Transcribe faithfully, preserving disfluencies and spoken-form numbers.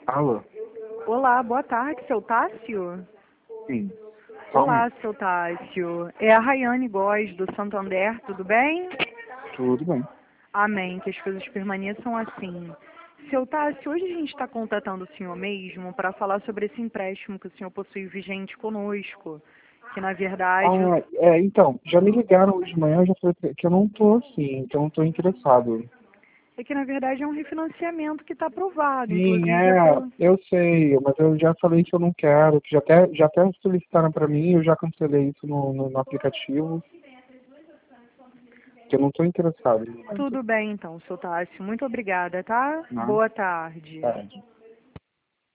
Alô? Olá, boa tarde, seu Tássio. Sim. Só um Olá, minuto. seu Tássio. É a Rayane Góes, do Santander, tudo bem? Tudo bem. Amém, que as coisas permaneçam assim. Seu Tássio, hoje a gente está contatando o senhor mesmo para falar sobre esse empréstimo que o senhor possui vigente conosco, que na verdade Ah, é, então, já me ligaram hoje de manhã, eu já falei pra- que eu não tô assim, então não tô interessado. é que na verdade é um refinanciamento que está aprovado, Sim, inclusive é é, pelo... eu sei, mas eu já falei que eu não quero, que já até, já até solicitaram pra mim, eu já cancelei isso no, no, no aplicativo, que eu não tô interessado no momento. Tudo bem então, seu Tássio. Muito obrigada, tá? Não, Boa tarde. tarde.